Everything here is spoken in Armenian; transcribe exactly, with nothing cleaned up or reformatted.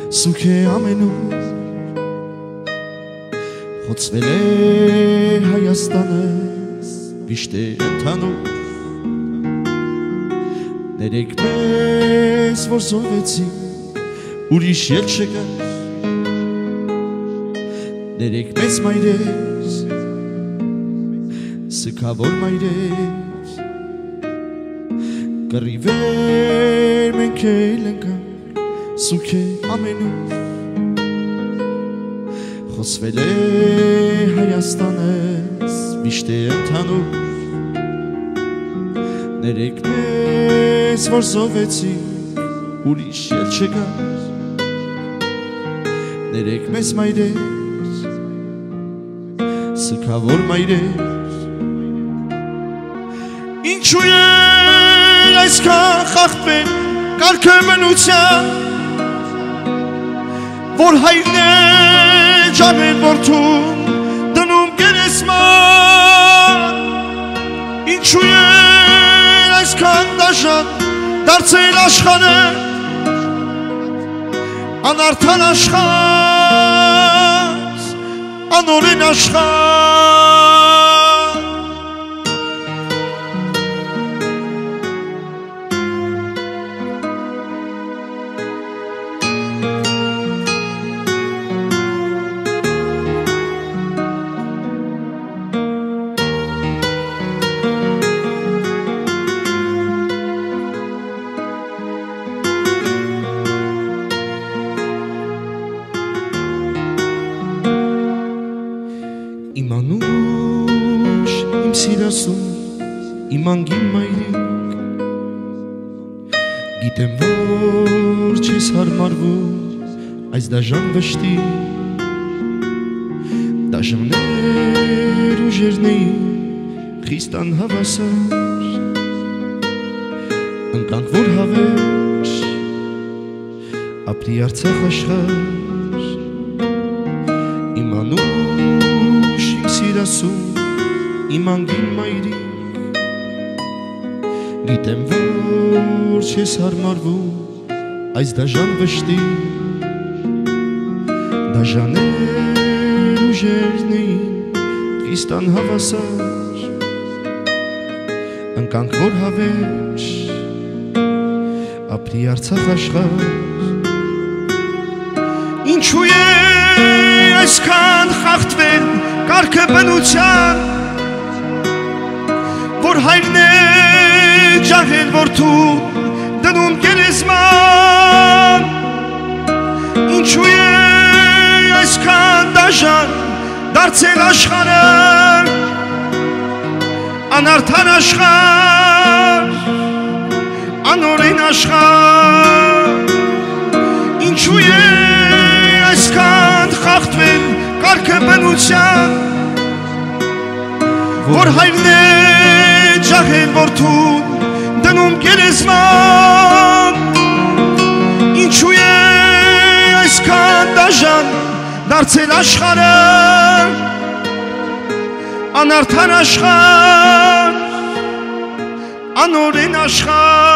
սուք է ամենուր խոցվել է Հայաստանս վիշտ է ընդհանուր ներեք մեզ որ զոհվեցին ուրիշ ել չկար ներեք մեզ մայրեր սգավոր մայրեր կռիվեր մենք էլ ընկանք սուք է ամենուր խոսվել է Հայաստանս վիշտ է ընդհանուր ներեք մեզ որ զոհվեցինք ուրիշ ել չկար ներեք մեզ մայրեր սգավոր մայրեր ինչու է այսքան խախտվել կարգը բնության որ հայրն է ջահել որդուն դնում գերեզման ինչու է այսքան դաժան դարձել աշխարհը անարդար աշխարհ անօրեն աշխարհ Իմ անուշ, իմ սիրասուն, իմ անգին մայրիկ Գիտեմ, որ չես հարմարվում այս դաժան վշտի Դաժաններ ուժերն էին խիստ անհավասար Ընկանք, որ հավեր ապրի Արցախ աշխարհ Իմ անուշ սիրասուն, իմ անգին մայրիկ Գիտեմ, որ չես հարմարվում այս դաժան վշտի Դաժաներ ուժերն էին խիստ անհավասար Ընկանք, որ հավեր ապրի Արցախ աշխարհ Ինչու է այսքան խախտվել կարգը բնության որ հայրն է ջահել որդուն դնում գերեզման ինչու է այսքան դաժան դարձել աշխարհը անարդար աշխարհ անօրեն աշխարհ ինչու է այսքան խախտվել կարգը բնության որ հայրն է ջահել որդուն դնում գերեզման ինչու է այսքան դաժան դարձել աշխարհը անարդար աշխարհ անօրեն աշխարհ